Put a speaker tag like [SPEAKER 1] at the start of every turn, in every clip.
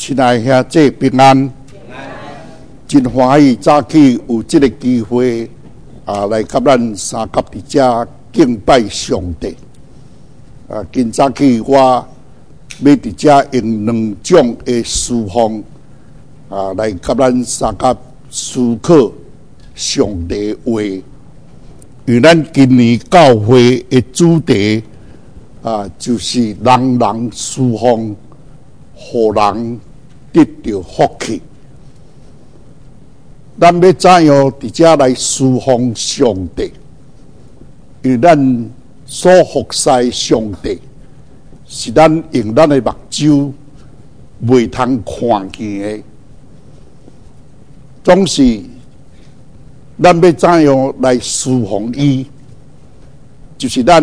[SPEAKER 1] 亲爱兄弟平安，真欢喜早起有这个机会来甲咱三甲伫遮敬拜上帝。今早起我要伫遮用2种的诗风来甲咱三甲思考上帝的话。因为咱今年教会的主题就是人人侍奉，互人得到福气。咱要怎样伫遮来侍奉上帝？因为咱所服侍上帝，是咱用咱的目睭袂通看见的，总是咱要怎样来侍奉伊？就是咱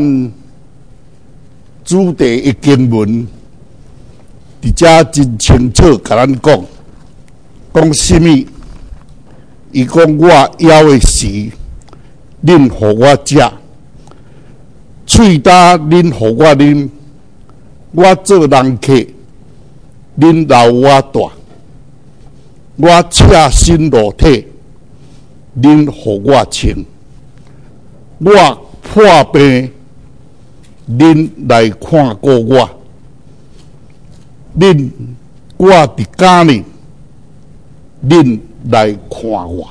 [SPEAKER 1] 主题的经文，伫遮真清楚甲咱讲什么？伊讲我枵的时，恁互我食；喙焦恁互我啉；我做人客，恁留我住；我赤身裸体，恁互我穿；我破病，恁来看顾我；我伫家里，恁来看我。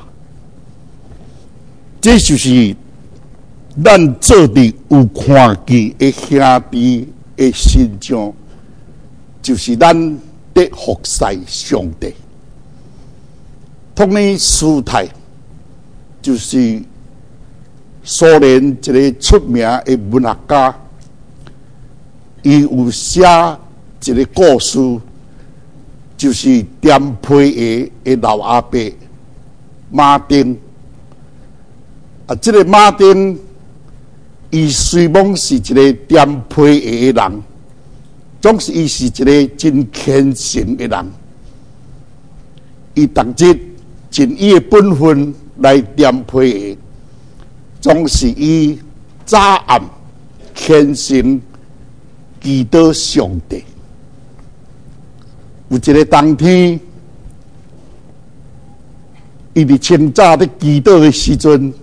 [SPEAKER 1] 这就是咱做伫有看见的兄弟的心中，就是咱得服侍上帝。托尼斯泰就是苏联一个出名的文学家，伊有写一个故事，就是颠皮鞋的老阿伯马丁。这个马丁，伊虽然是一个颠皮鞋的人，总是伊是一个真虔诚的人。伊逐日尽伊的本分来颠皮鞋，总是伊早暗虔诚祈祷上帝。有一个冬天，伊伫清早咧祈祷的时阵，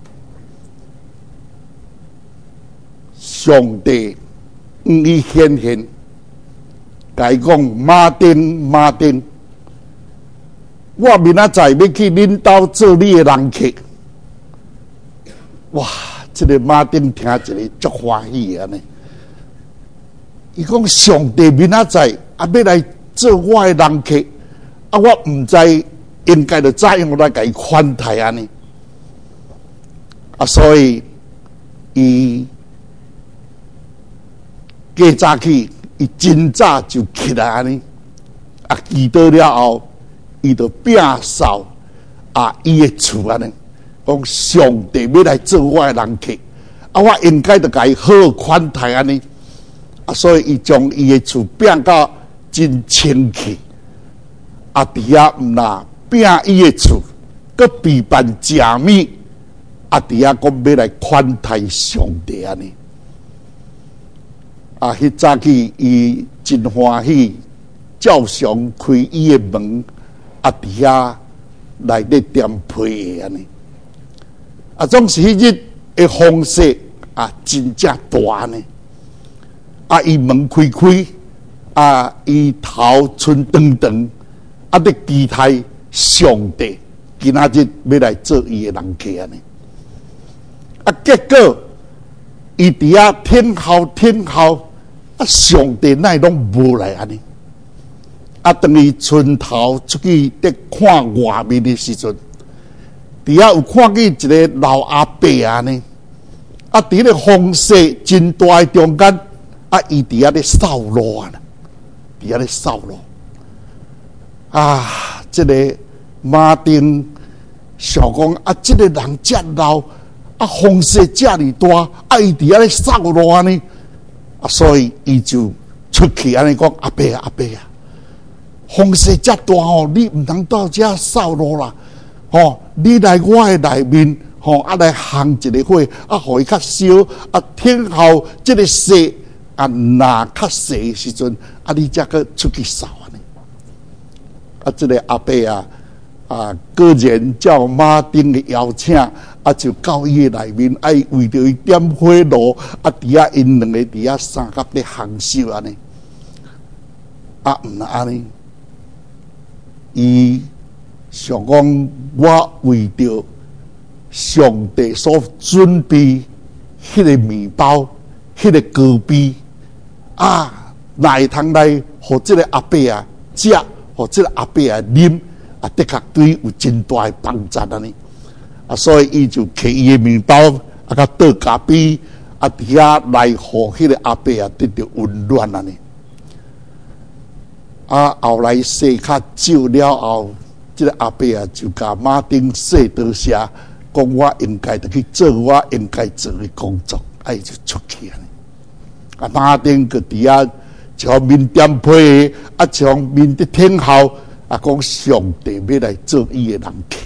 [SPEAKER 1] 上帝伊显现，甲伊讲：马丁，马丁，我明仔载要去恁兜做你的人客。哇！这个马丁听一个足欢喜安尼。伊讲：上帝明仔载要来做我的人客，我唔知应该着怎样来甲伊款待安尼。所以伊过早起，伊真早就起来安尼，祈祷了后，伊就摒扫伊的厝安尼，讲上帝要来做我的人客，我应该着甲伊好好款待安尼。所以伊将伊的厝摒到真清气，伫遐毋那摒伊的厝，佮备办食物，伫遐讲要来款待上帝安尼。迄早起伊真欢喜，照常开伊的门，伫遐来咧点皮鞋安尼。总是迄日的风势真正大呢。伊门开开，伊头春长长，咧期待上帝今仔日要来做伊的人客安尼。结果伊伫遐听候，上帝乃拢无来安尼。当伊村头出去咧看外面的时阵，伫遐有看见一个老阿伯安尼。伫咧风势真大的中间，伊伫遐咧扫路啊，伫遐咧扫路。这个马丁想讲这个人遮老，风势遮尔大，伊伫遐咧扫路安尼。所以伊就出去安尼讲：阿伯啊，风势遮大你唔通到遮扫路啦！你来我的内面，来烘一个火，互伊较烧，听候这个势若较细的时阵，你才去出去扫安尼。 这个阿伯个人叫马丁的邀请，就到伊的内面，为着伊点火炉，伫遐因两个伫遐三甲咧行修安尼，毋安尼，伊想讲我为着上帝所准备迄个面包，迄个糕饼哪会通来互这个阿伯食，互这个阿伯啉，的确对伊有真大的帮助安尼。所以伊就摕伊的面包甲倒咖啡伫遐来互迄个阿伯得到温暖安尼。后来洗较久了后，这个阿伯就甲马丁说多谢，讲我应该得去做我应该做的工作，伊就出去安尼。马丁个伫遐就面点批，从面的听候，讲上帝要来做伊的人客。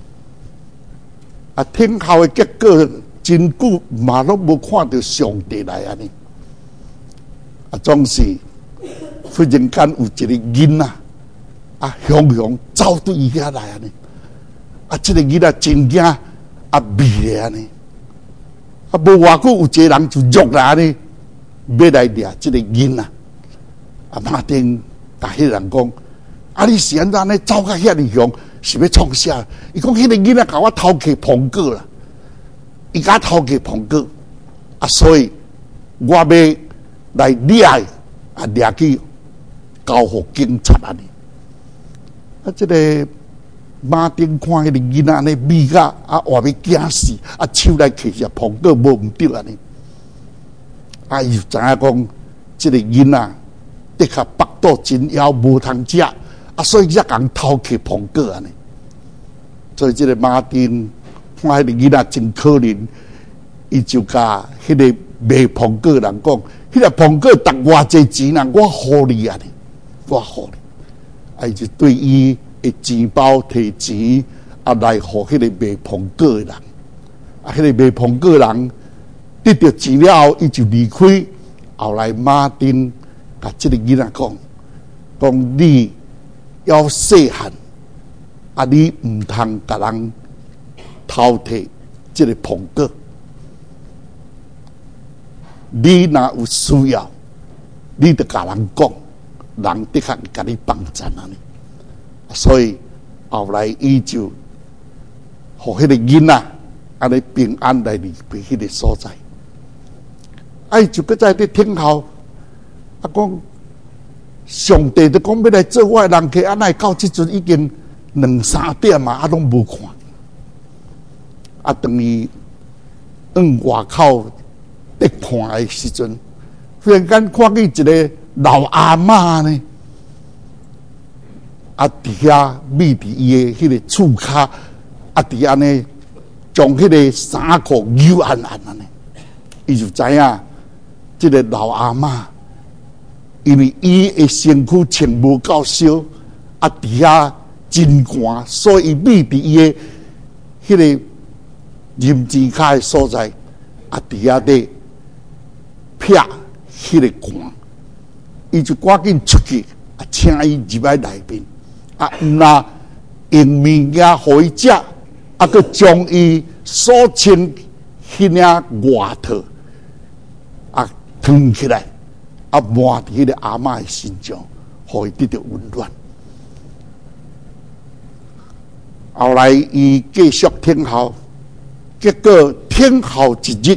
[SPEAKER 1] 听候的结果，真久嘛拢无看到上帝来安尼。总是忽然间有一个囡仔，雄雄走到伊遐来安尼。这个囡仔真惊，迷咧安尼。无偌久有一个人就约来安尼，要来掠这个囡仔。马丁甲迄人讲：你是安怎呢？走到遐尼雄，是要创啥？伊讲：迄个囡仔甲我偷去苹果啦，伊甲我偷去苹果，所以我要来掠掠去交互警察安尼。这个马丁看迄个囡仔安尼美甲活要惊死，手来摕只苹果无毋对安尼。伊就知影讲，这个囡仔的确腹肚真枵，无通食，所以才共偷去苹果安尼。所以这个马丁看迄个囡仔真可怜，伊就甲迄个卖苹果人讲：迄个苹果值偌济钱啊？我互你安尼，我互你。伊就对伊的钱包摕钱来互迄个卖苹果的人。迄个卖苹果人得到钱了后，伊就离开。后来马丁甲这个囡仔讲你要细汉，你唔通甲人偷摕这个苹果。你若有需要，你就甲人讲，人的确会甲你帮助安尼。所以后来伊就互迄个囡仔安尼平安来离开迄个所在。就搁在伫听候，讲上帝就讲要来做我的人客，哪会到即阵已经2-3点拢无看。等于外口伫看的时阵，忽然间看见一个老阿嬷呢，伫遐眯伫伊的迄个厝骹，伫安尼将迄个衫裤扭安安安尼，伊就知影。这个老阿嬷，因为伊的身躯穿无够少，伫遐真寒，所以眯伫伊的迄个任字骹的所在，伫遐咧撇迄个寒，伊就赶紧出去，请伊入来内面，毋若用物件互伊食，佮将伊所穿迄领外套。腾起来，抹伫迄个阿嬷的身上，互伊得到温暖。后来伊继续听候，结果听候一日，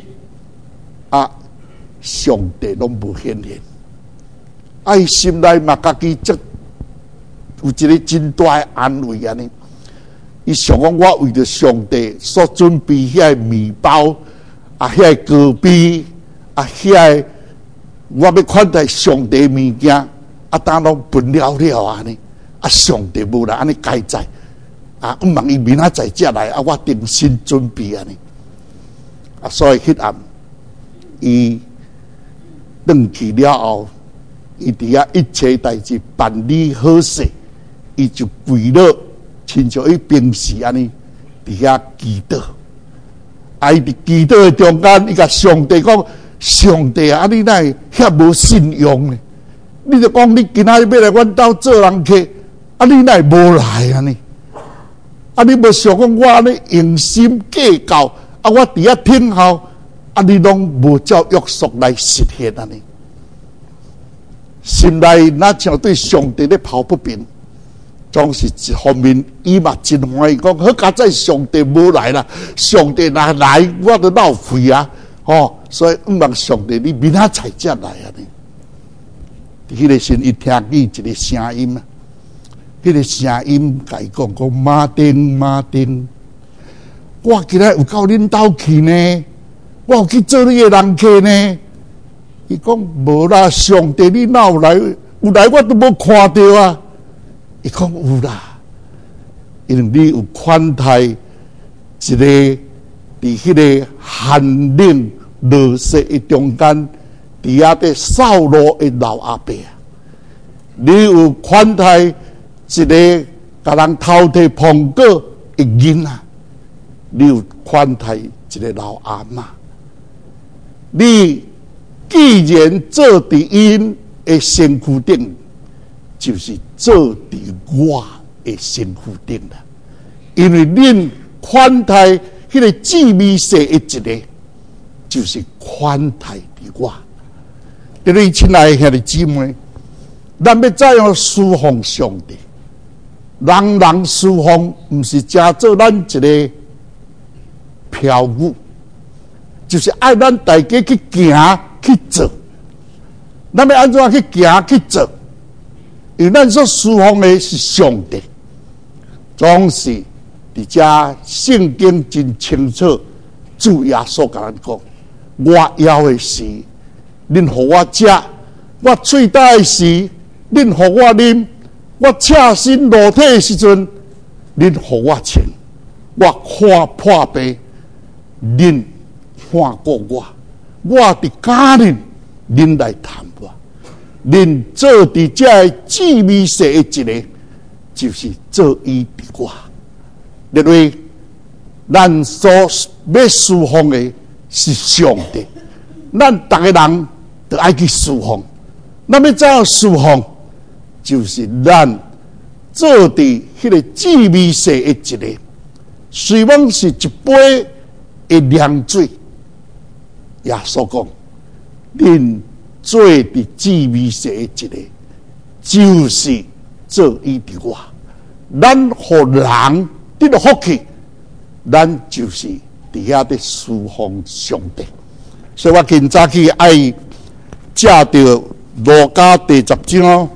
[SPEAKER 1] 上帝拢无显现。伊心内嘛家己有一个真大的安慰安尼。伊想讲，我为着上帝所准备遐个面包，遐个糕饼，遐个。我要款待上帝物件，当拢分了安尼，上帝无来安尼解载，我望伊明仔载才来，我定心准备安尼，所以迄暗，伊回去了后，伊伫遐一切代志办理好势，伊就跪落，亲像伊平时安尼，伫遐祈祷，伊伫祈祷的中间，伊甲上帝讲。上帝你哪会遐无信用呢？你就讲你今仔日要来阮兜做人客， 啊，你奈无来啊呢？啊，你无想讲我安尼用心计较，啊，我伫遐听候，啊，你拢无照约束来实现啊呢？心内那像对上帝咧跑不平，总是一方面伊嘛真欢喜讲，好佳在上帝无来啦，上帝若来，我都闹气啊！哦，所以毋望上帝你明仔载才来啊呢。迄个时，伊听见一个声音啊，迄个声音甲伊讲马丁，马丁，我今日有到恁兜去呢，我有去做你的人客呢。伊讲无啦，上帝你哪有来？有来我都无看到啊！伊讲有啦，因为你有款待一个伫迄个寒冷落雪的中间，伫遐的扫路的老阿伯，你有款待一个甲人偷摕苹果的囡仔，你有款待一个老阿嬷，你。既然做伫因的身躯顶，就是做伫我的身躯顶啦。因为恁款待迄个至美色的一个，就是款待伫我。各位亲爱的兄弟姊妹，咱要怎样侍奉上帝？人人侍奉，毋是只做咱一个飘舞，就是爱咱大家去行。去做，咱要安怎去行去做？因为咱所侍奉的是上帝，总是伫遮圣经真清楚，主耶稣甲咱讲：我要的是恁互我食，我喙带的是恁互我啉，我赤身裸体的时阵，恁互我穿，我看破病，恁看顾我。我伫家人，恁来谈我，恁做伫这至美色的一个，就是做伊伫我。因为咱所要侍奉的是上帝，咱逐个人都爱去侍奉。咱要怎样侍奉？就是咱做伫迄个至美色的一个，虽然是一杯的凉水。耶稣讲：“恁做伫至美色的一个，就是做伊伫我。咱互人得到福气，咱就是伫遐的侍奉上帝。所以我今早起爱借着路加第10章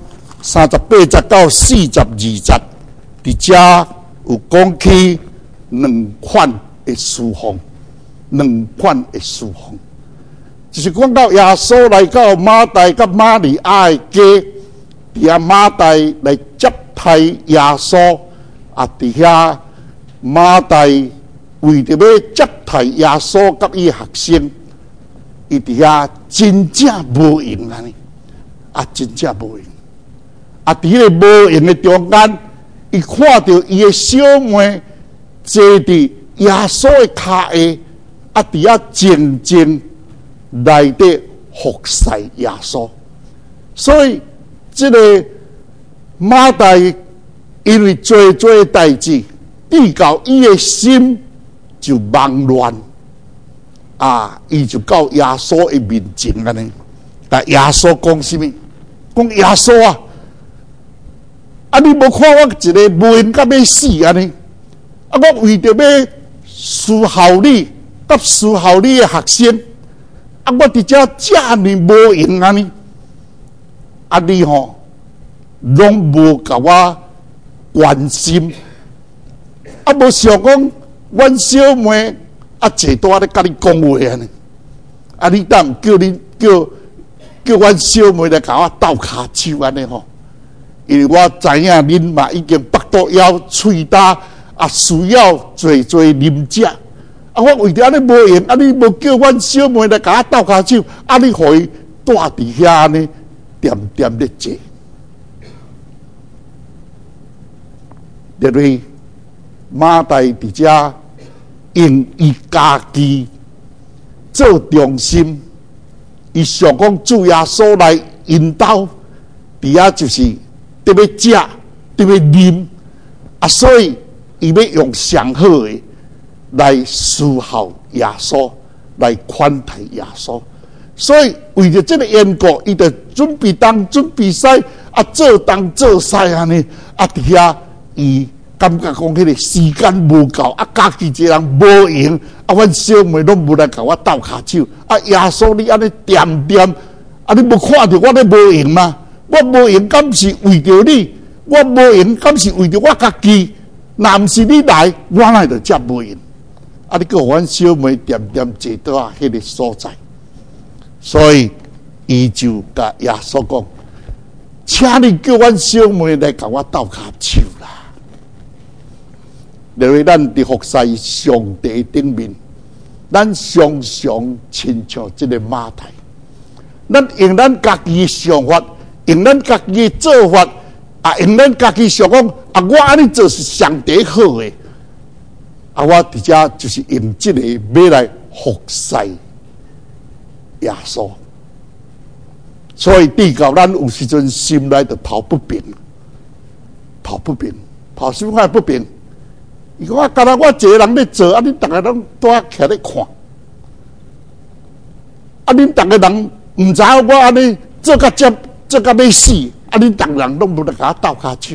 [SPEAKER 1] 38节到42节，伫遮有讲起两款的侍奉，两款的侍奉。”就是讲到耶稣来到马大甲马利亚的家，伫遐马大来接待耶稣，啊，伫遐马大为着要接待耶稣甲伊学生，伊伫遐真正无用啊！啊，真正无用。啊，伫迄个无用的中间，伊看到伊的小妹坐伫耶稣的脚下，啊，伫遐静静。来的服侍耶稣，所以这个马大因为做的代志，递到伊的心就茫乱啊，伊就到耶稣的面前安尼。但耶稣讲什么？讲耶稣啊，啊你无看我一个无缘甲要死安尼？啊，我为着要侍候你，甲侍候你的学生。啊！我伫遮遮尼无用安尼，啊你吼，拢无甲我关心，啊无想讲，阮小妹啊坐倒咧甲你讲话安尼，啊你当叫阮小妹来甲我斗骹手安尼吼，因为我知影恁嘛已经腹肚枵、喙焦，啊需要做啉食。啊！我为着安尼无用，啊！你无叫阮小妹来甲我斗骹手，啊！你互伊住伫遐安尼，点点咧坐。因为马大伫遮用伊家己做中心，伊想讲主耶稣来引导，伫遐就是得要食， 特别啉所以伊要用上好的来思考耶稣，来款待耶稣。所以为着这个缘故，伊就准备东准备西做东做西安尼伫遐伊感觉讲迄个时间无够家己一个人无用阮小妹拢无来甲我斗骹手耶稣你安尼点点你无看到我咧无用吗？我无用敢是为着你？我无用敢是为着我家己？若毋是你来，我哪会就遮无用？你叫阮小妹点点坐到迄个所在，所以伊就甲耶稣讲：请你叫阮小妹来甲我斗骹手啦！因为咱伫服侍上帝顶面，咱常常亲像这个马太，咱用咱家己的想法，用咱家己的做法，用咱家己想讲我安尼做是上帝好的，我伫遮就是用这个要来服侍耶稣，所以地到咱有时阵心内就跑不平，跑心态不平。伊讲敢若我一个人咧做，恁逐个拢拄仔徛咧看，恁逐个人毋知影我安尼做甲要死，恁逐个人拢无来甲我斗骹手。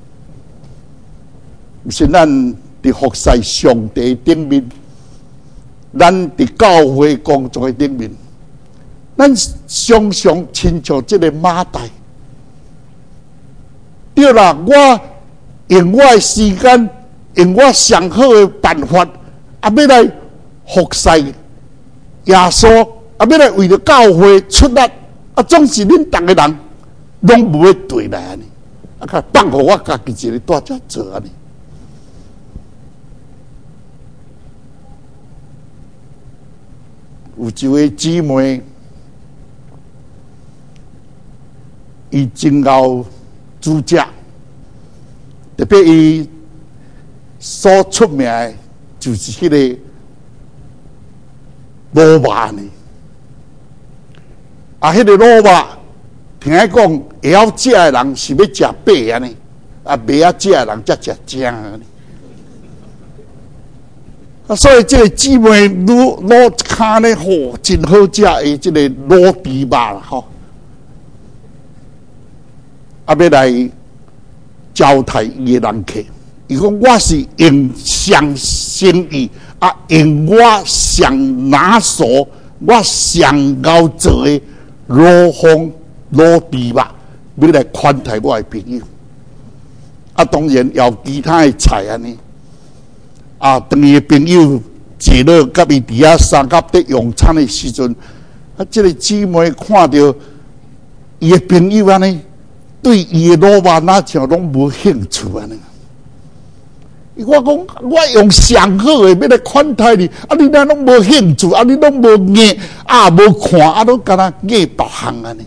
[SPEAKER 1] 毋是咱伫服侍上帝顶面，咱伫教会工作的顶面，咱常常亲像这个马太。对啦，我用我的时间。用我上好的办法，要来服侍耶稣，要来为了教会出力，总是恁逐个人拢无要对来安尼，较放互我家己一个大只做安尼。有一位姊妹，伊真够主家，特别伊。所出名的就是迄个萝卜呢，迄个萝卜，听讲会晓食的人是要食白安尼，袂晓食的人才食精安尼。所以这个姊妹攞一卡呢，真好食的这个萝猪肉啦，要来招待伊的人客。伊讲我是用上心意用我上拿手、我上熬做的罗峰罗猪肉，要来款待我的朋友。当然也有其他的菜安尼。当伊的朋友坐落甲伊伫遐三甲在用餐的时阵，这个姊妹看到伊的朋友安尼，对伊的萝卜哪像拢无兴趣安尼。我讲，我用上好的要来款待你，你那拢无兴趣，你拢无眼，无看，拢干那眼别项安尼。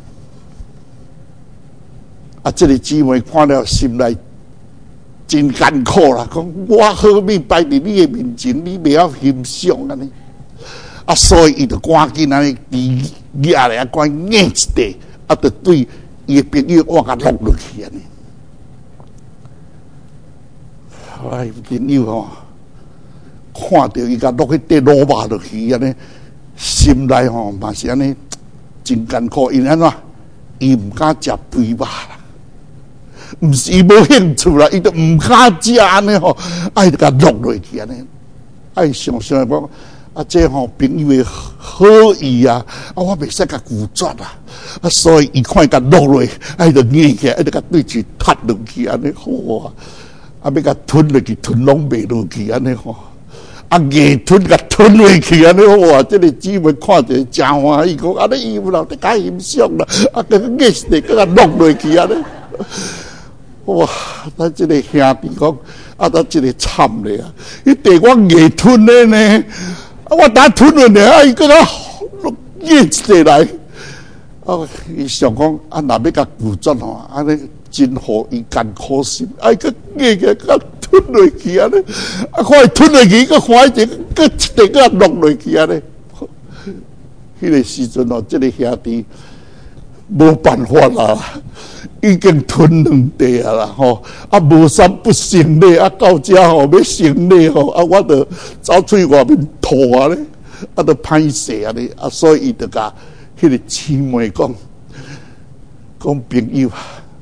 [SPEAKER 1] 这个姊妹看了心内真艰苦啦，讲我好面摆伫你的面前，你袂晓欣赏安尼。所以伊就赶紧安尼举来赶硬一地，就对伊的朋友我甲落落去安尼。朋友看到伊甲落去块萝卜落去安尼，心内嘛是安尼真艰苦。因安怎？伊毋敢食肥肉啦，毋是伊无兴趣啦，伊就毋敢食安尼就甲落落去安尼。想想讲这朋友的好意我袂使甲拒绝啦。所以伊看伊甲落落去，就硬起来，就甲对住踢落去安尼好要甲吞落去，吞拢袂落去安尼硬吞甲吞落去安尼这个姊妹看着真欢喜，讲安尼伊有人在甲欣赏啦，硬是得甲落落去安尼。咱这个兄弟讲咱这个惨咧伊伫我硬吞的呢，我打吞落呢，伊搁硬一地来。伊想讲若要甲拒绝安尼。真好，伊艰苦心，个硬个甲吞落去安尼，看伊吞落去，个看伊个一个落落去安尼。迄个时阵这个兄弟无办法啦，已经吞两地啊啦吼，啊无啥不成礼，啊到遮吼要成礼吼，啊我着走出去外面吐啊咧，啊着歹势啊咧，啊所以伊着甲迄个姊妹讲朋友啊，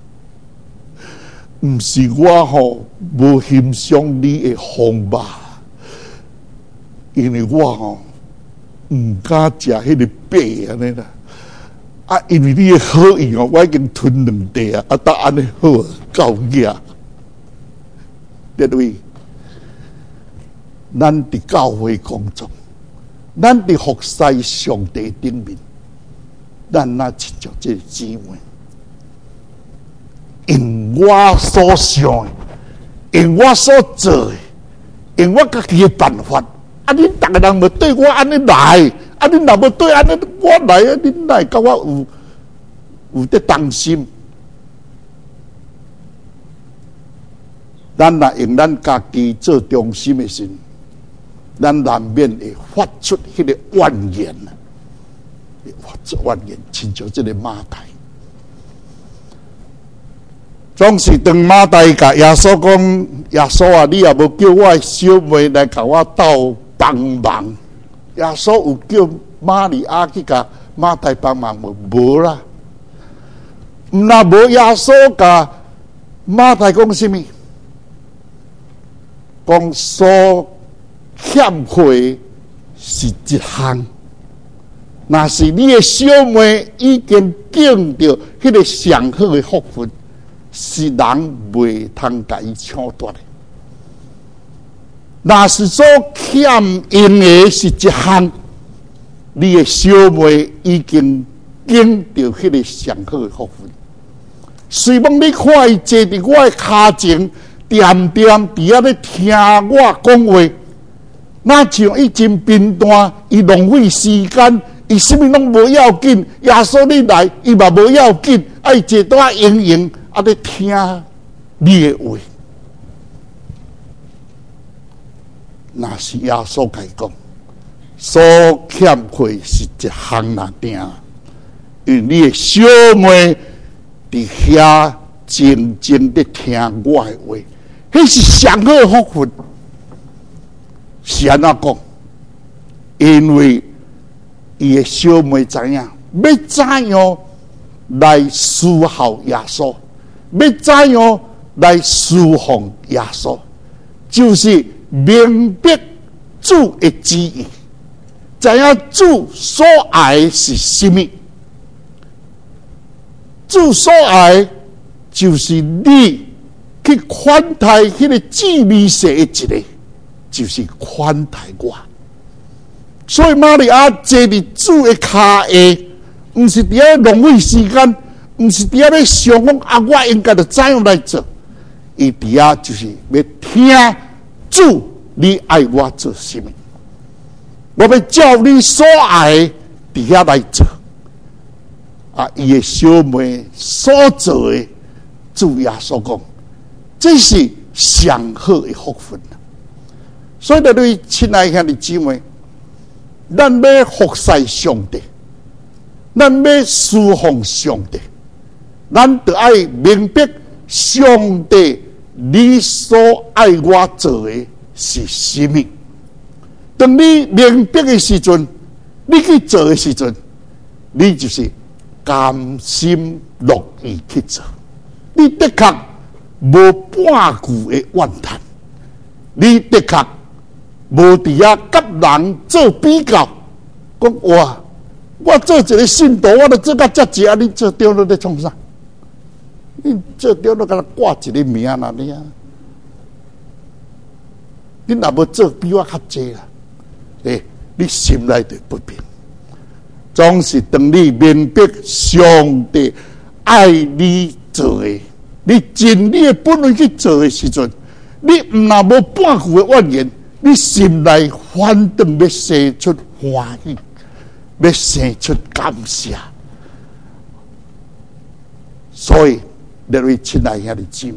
[SPEAKER 1] 毋是我吼无欣赏你的方法，因为我吼毋敢食迄个饼安尼啦。啊，因为你的好意哦，我已经吞两地啊，啊，答安尼好够野。各位，咱伫教会工作，咱伫服侍上帝顶面，咱那亲像这个姊妹，用我所想的，用我所做的，用我家己的办法，啊，你逐个人要对我安尼来。啊！你若要对安尼，我来啊！你哪会甲我有得当心？咱若用咱家己做中心的时，咱难免会发出迄个怨言，会发出怨言，亲像这个马太，总是当马太甲耶稣讲：“耶稣啊，你也无叫我的小妹来甲我斗帮忙。”耶稣有叫玛利亚去甲马太帮忙无啦？那无耶稣甲马太讲什么？讲所欠缺是一项，那是你的小妹已经见到迄个上好的福分，是人袂通甲伊抢夺的。那是所欠因的是一项，你的小妹已经见到迄个上好的福分。希望你看伊坐伫我的脚前，点点伫遐咧听我讲话。那像伊真平淡，伊浪费时间，伊什么拢无要紧。耶稣你来，伊嘛无要紧，啊，伊坐伫遐静静啊咧听你的话。那是耶稣甲伊讲，所欠缺是一项那定，因为你的小妹伫遐静静地听我的话，迄是上好福分。是安怎讲？因为伊的小妹知影，要怎样来侍候耶稣，要怎样来侍奉耶稣，就是明白主的旨意，知影主所爱是什么。主所爱就是你去款待迄个至美色的一个，就是款待我。所以玛利亚坐伫主的脚下，毋是伫遐浪费时间，毋是伫遐咧想讲啊，我应该着怎样来做。伊伫遐就是要听主，你爱我做什么？我要照你所爱伫遐来做。啊，伊的小妹所做的，主耶稣讲，这是上好的福分。所以，对亲爱兄弟姊妹，咱要服侍上帝，咱要侍奉上帝，咱就爱明白上帝你所爱我做的是什么。当你明白的时阵，你去做的时阵，你就是甘心乐意去做。你的确无半句的怨叹，你的确无伫遐甲人做比较，讲哇，我做一个信徒，我都做甲遮济啊！你做对了在创啥？你做对了，甲他挂一个名啦，你啊！你若无做比我较济啦，你心内就不平。总是当你明白上帝爱你做的，你尽你的本分去做的时阵，你若无半句的怨言。你心内反倒要生出欢喜，要生出感谢。所以，各位亲爱兄弟姊妹，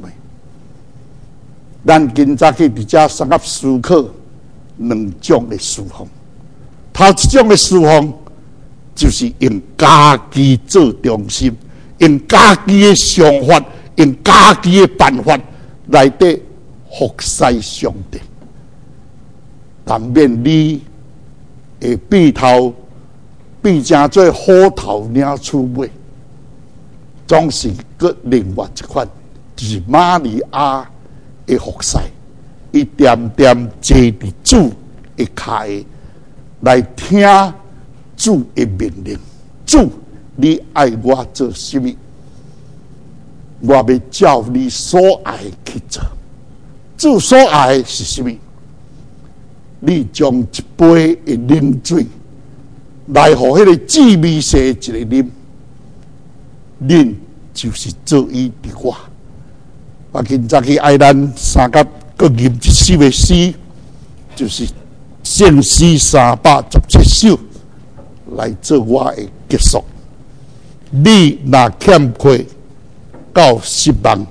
[SPEAKER 1] 咱今早去伫遮三合思考两种的侍奉。头一种的侍奉， 就是用家己做中心，用家己的想法，用家己的办法来得服侍上帝。但免你会变成做虎头领出尾，总是搁另外一款，就是玛利亚的服侍，一点点坐伫主的脚来听主的命令。主，你爱我做什么？我要照你所爱去做。主所爱是什么？你将一杯的冷水来互迄个姊妹些一个啉，恁就是做伊伫我。我今早去爱咱三甲各吟一首的诗，就是圣诗317首，来做我的结束。你若欠缺到失望，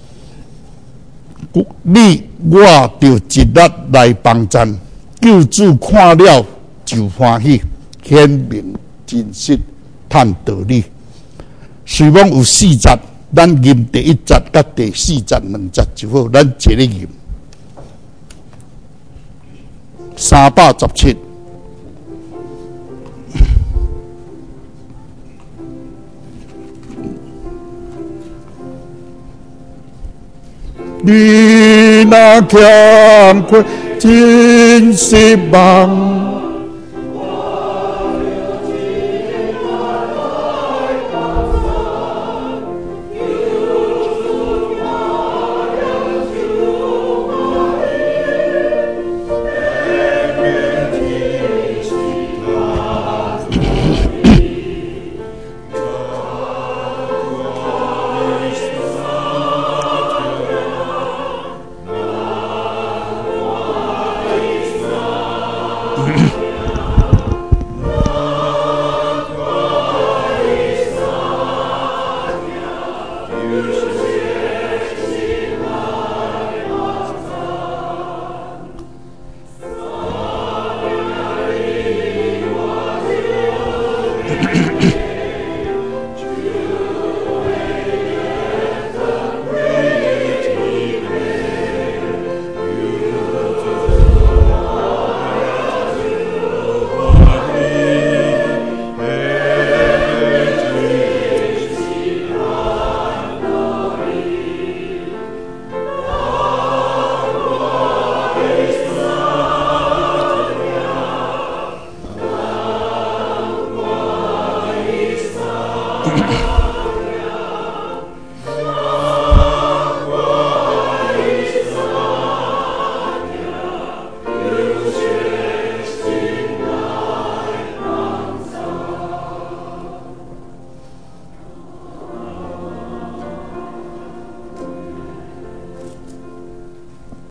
[SPEAKER 1] 我就一力来帮衬。救主看了就欢喜，显明真实，探道理。虽讲有4节，咱吟第1节甲第4节2节就好，咱一个吟。317。你若欠缺真失望，